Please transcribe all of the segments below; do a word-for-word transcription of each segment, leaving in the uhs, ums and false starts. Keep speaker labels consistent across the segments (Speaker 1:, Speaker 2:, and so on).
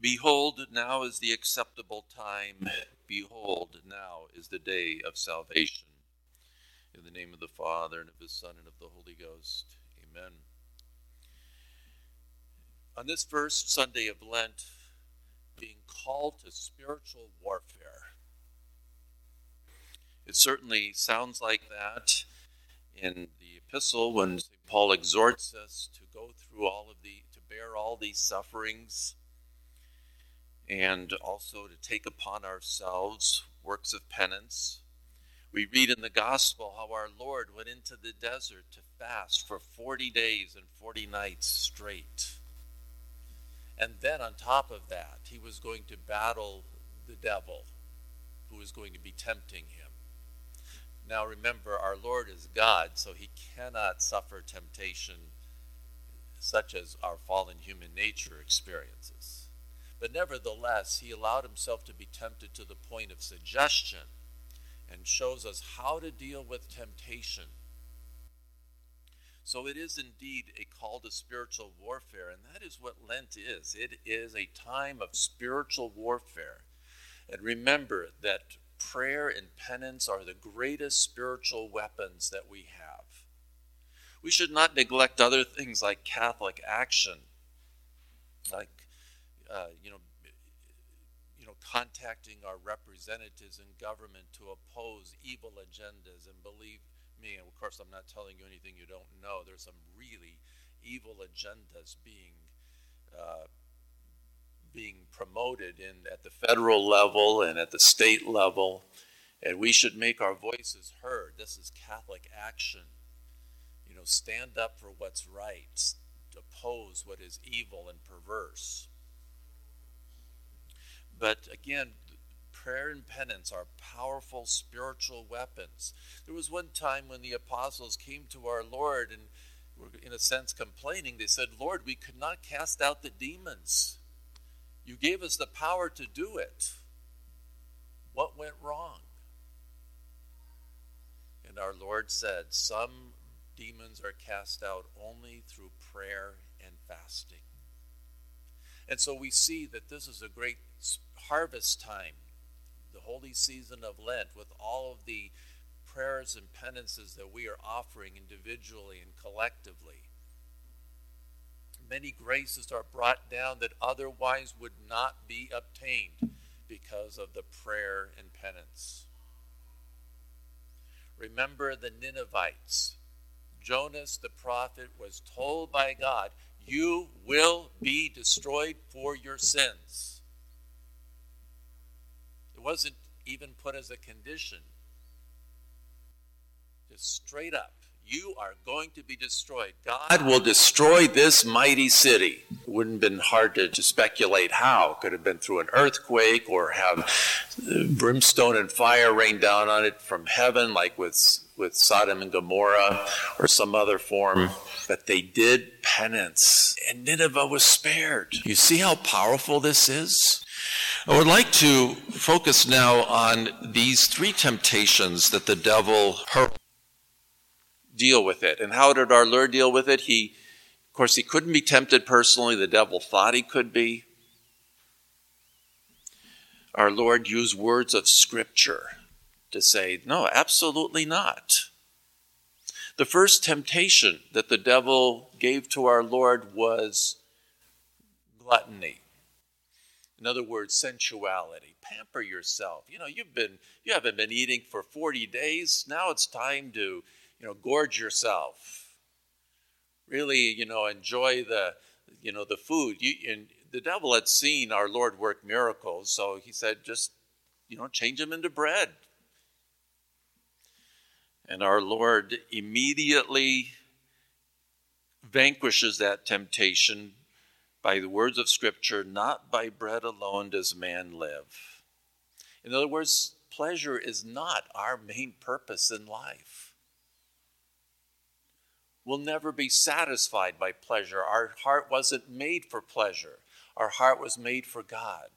Speaker 1: Behold, now is the acceptable time. Behold, now is the day of salvation. In the name of the Father, and of his Son, and of the Holy Ghost. Amen. On this first Sunday of Lent, being called to spiritual warfare. It certainly sounds like that in the epistle when Saint Paul exhorts us to go through all of the, to bear all these sufferings, and also to take upon ourselves works of penance. We read in the gospel how our Lord went into the desert to fast for forty days and forty nights straight. And then on top of that, he was going to battle the devil, who was going to be tempting him. Now remember, our Lord is God, so he cannot suffer temptation such as our fallen human nature experiences. But nevertheless, he allowed himself to be tempted to the point of suggestion and shows us how to deal with temptation. So it is indeed a call to spiritual warfare, and that is what Lent is. It is a time of spiritual warfare. And remember that prayer and penance are the greatest spiritual weapons that we have. We should not neglect other things like Catholic action, like uh, you know, you know, contacting our representatives in government to oppose evil agendas. And believe me, and of course I'm not telling you anything you don't know, there's some really evil agendas being uh, being promoted in at the federal level and at the state level, and we should make our voices heard. This is Catholic action. You know, stand up for what's right, oppose what is evil and perverse. But again, prayer and penance are powerful spiritual weapons. There was one time when the apostles came to our Lord and were, in a sense, complaining. They said, Lord, we could not cast out the demons. You gave us the power to do it. What went wrong? And our Lord said, some demons are cast out only through prayer and fasting. And so we see that this is a great harvest time, the holy season of Lent, with all of the prayers and penances that we are offering individually and collectively. Many graces are brought down that otherwise would not be obtained because of the prayer and penance. Remember the Ninevites. Jonas the prophet was told by God, you will be destroyed for your sins. It wasn't even put as a condition. Just straight up. You are going to be destroyed. God will destroy this mighty city. It wouldn't have been hard to, to speculate how. It could have been through an earthquake or have brimstone and fire rain down on it from heaven, like with, with Sodom and Gomorrah, or some other form. But they did penance, and Nineveh was spared. You see how powerful this is? I would like to focus now on these three temptations that the devil hurled. Deal with it. And how did our Lord deal with it? He, of course, he couldn't be tempted personally. The devil thought he could be. Our Lord used words of Scripture to say, no, absolutely not. The first temptation that the devil gave to our Lord was gluttony. In other words, sensuality. Pamper yourself. You know, you've been, you haven't been eating for forty days. Now it's time to You know, gorge yourself. Really, you know, enjoy the, you know, the food. You, and the devil had seen our Lord work miracles, so he said, just, you know, change them into bread. And our Lord immediately vanquishes that temptation by the words of Scripture, not by bread alone does man live. In other words, pleasure is not our main purpose in life. We'll never be satisfied by pleasure. Our heart wasn't made for pleasure. Our heart was made for God.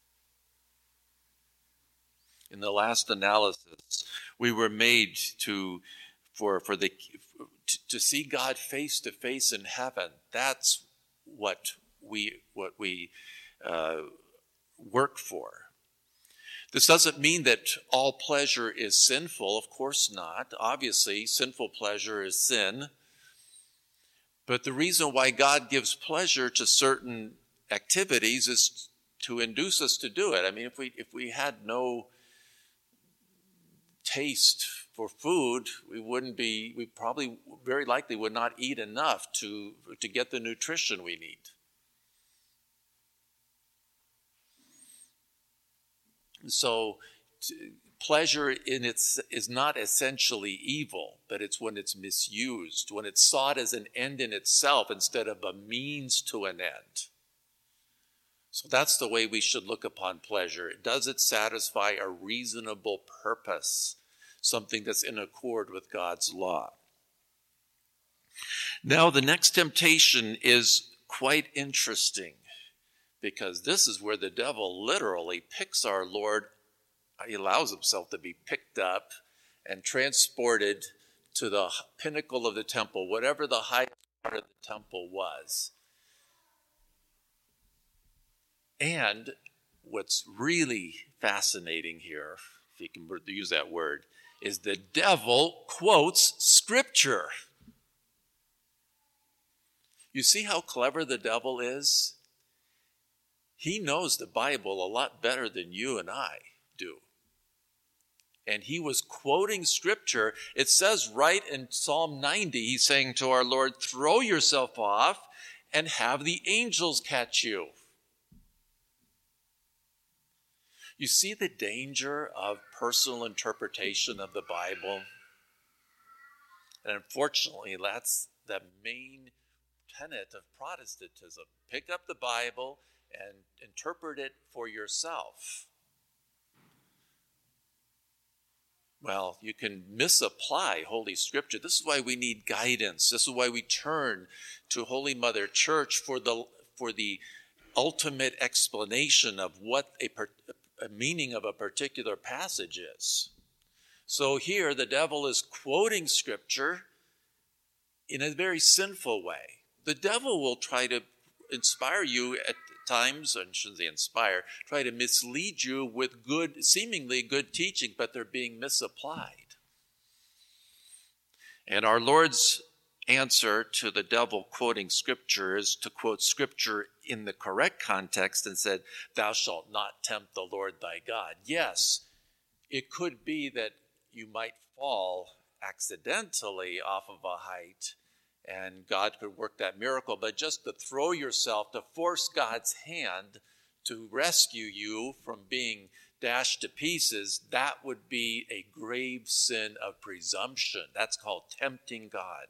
Speaker 1: In the last analysis, we were made to for for the to, to see God face to face in heaven. That's what we what we uh, work for. This doesn't mean that all pleasure is sinful. Of course not. Obviously, sinful pleasure is sin. But the reason why God gives pleasure to certain activities is to induce us to do it. I mean, if we if we had no taste for food, we wouldn't be, we probably very likely would not eat enough to, to get the nutrition we need. So t- pleasure in its is not essentially evil, but it's when it's misused, when it's sought as an end in itself instead of a means to an end. So that's the way we should look upon pleasure. Does it satisfy a reasonable purpose, something that's in accord with God's law? Now, the next temptation is quite interesting, because this is where the devil literally picks our Lord. He allows himself to be picked up and transported to the pinnacle of the temple, whatever the highest part of the temple was. And what's really fascinating here, if you can use that word, is the devil quotes Scripture. You see how clever the devil is? He knows the Bible a lot better than you and I do. And he was quoting Scripture. It says right in Psalm ninety, he's saying to our Lord, throw yourself off and have the angels catch you. You see the danger of personal interpretation of the Bible? And unfortunately, that's the main tenet of Protestantism. Pick up the Bible and interpret it for yourself. Well, you can misapply Holy Scripture. This is why we need guidance. This is why we turn to Holy Mother Church for the for the ultimate explanation of what a, a meaning of a particular passage is. So here, the devil is quoting Scripture in a very sinful way. The devil will try to inspire you at times, and shouldn't say inspire, try to mislead you with good, seemingly good teaching, but they're being misapplied. And our Lord's answer to the devil quoting Scripture is to quote Scripture in the correct context and said, thou shalt not tempt the Lord thy God. Yes, it could be that you might fall accidentally off of a height and God could work that miracle, but just to throw yourself, to force God's hand to rescue you from being dashed to pieces, that would be a grave sin of presumption. That's called tempting God.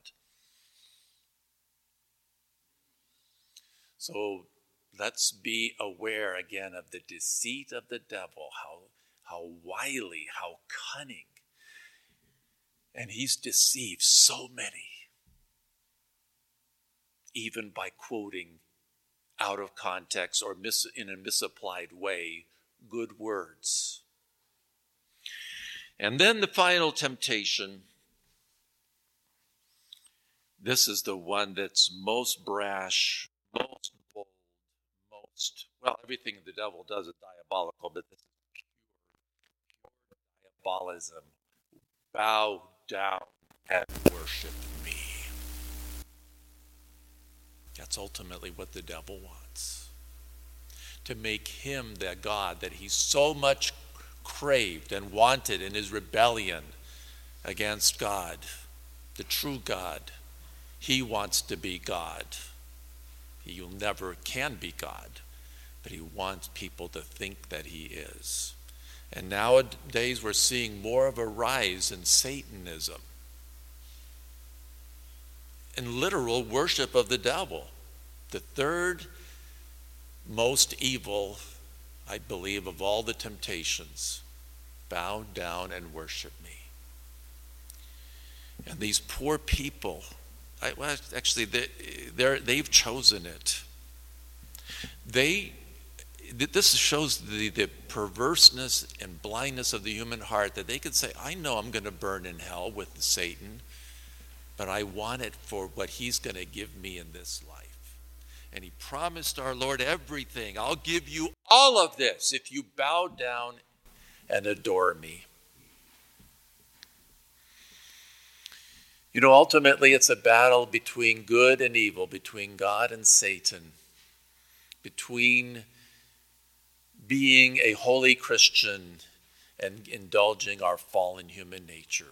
Speaker 1: So let's be aware again of the deceit of the devil, how, how wily, how cunning. And he's deceived so many, even by quoting out of context or mis- in a misapplied way good words. And then the final temptation. This is the one that's most brash, most bold, most, well, everything the devil does is diabolical, but this is pure, pure diabolism. Bow down and worship me. That's ultimately what the devil wants. To make him the God that he so much craved and wanted in his rebellion against God, the true God. He wants to be God. He never can be God, but he wants people to think that he is. And nowadays we're seeing more of a rise in Satanism and literal worship of the devil. The third most evil, I believe, of all the temptations. Bow down and worship me. And these poor people, I, well, actually, they, they're, they've chosen it. They, this shows the, the perverseness and blindness of the human heart, that they could say, I know I'm going to burn in hell with Satan, but I want it for what he's going to give me in this life. And he promised our Lord everything. I'll give you all of this if you bow down and adore me. You know, ultimately it's a battle between good and evil, between God and Satan, between being a holy Christian and indulging our fallen human nature.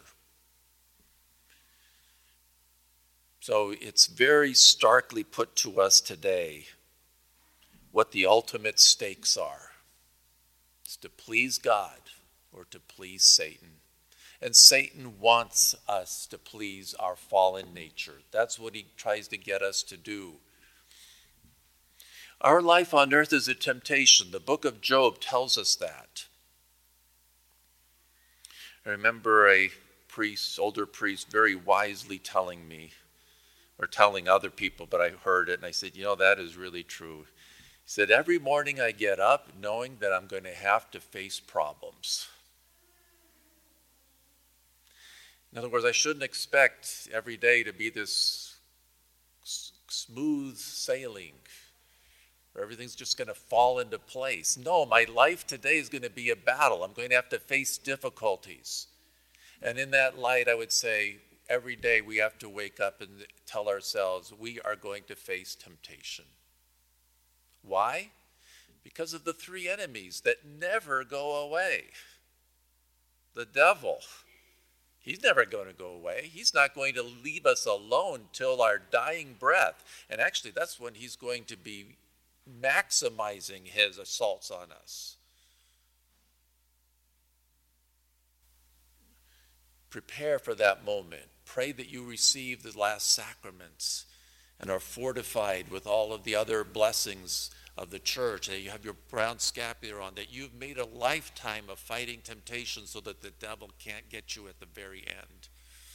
Speaker 1: So it's very starkly put to us today what the ultimate stakes are. It's to please God or to please Satan. And Satan wants us to please our fallen nature. That's what he tries to get us to do. Our life on earth is a temptation. The book of Job tells us that. I remember a priest, older priest, very wisely telling me, or telling other people, but I heard it and I said, you know, that is really true. He said, every morning I get up knowing that I'm going to have to face problems. In other words, I shouldn't expect every day to be this s- smooth sailing, where everything's just going to fall into place. No, my life today is going to be a battle. I'm going to have to face difficulties. And in that light, I would say, every day we have to wake up and tell ourselves we are going to face temptation. Why? Because of the three enemies that never go away. The devil, he's never going to go away. He's not going to leave us alone till our dying breath. And actually, that's when he's going to be maximizing his assaults on us. Prepare for that moment. Pray that you receive the last sacraments and are fortified with all of the other blessings of the church, that you have your brown scapular on, that you've made a lifetime of fighting temptation so that the devil can't get you at the very end.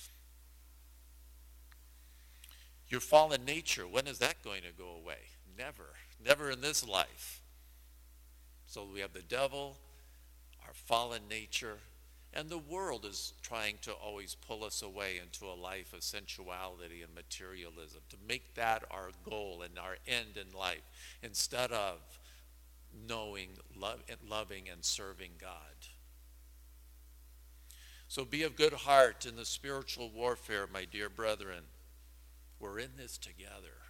Speaker 1: Your fallen nature, when is that going to go away? Never. Never in this life. So we have the devil, our fallen nature, and the world is trying to always pull us away into a life of sensuality and materialism, to make that our goal and our end in life, instead of knowing, love, loving, and serving God. So be of good heart in the spiritual warfare, my dear brethren. We're in this together.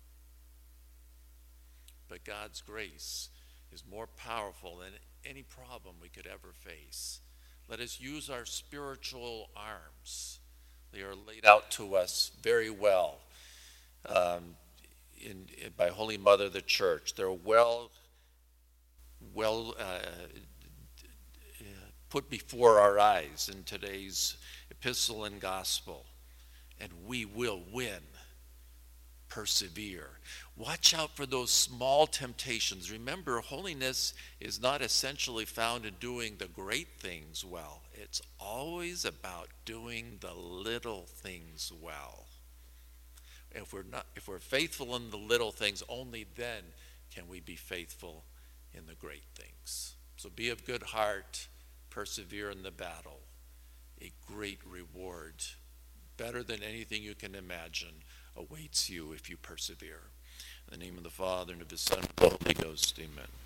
Speaker 1: But God's grace is more powerful than any problem we could ever face. Let us use our spiritual arms. They are laid out to us very well um, in, in, by Holy Mother the Church. They're well, well uh, put before our eyes in today's epistle and gospel. And we will win. Persevere. Watch out for those small temptations. Remember, holiness is not essentially found in doing the great things well. It's always about doing the little things well. If we're not, if we're faithful in the little things, only then can we be faithful in the great things. So be of good heart, persevere in the battle. A great reward, better than anything you can imagine, awaits you if you persevere. In the name of the Father, and of the Son, and of the Holy Ghost, amen.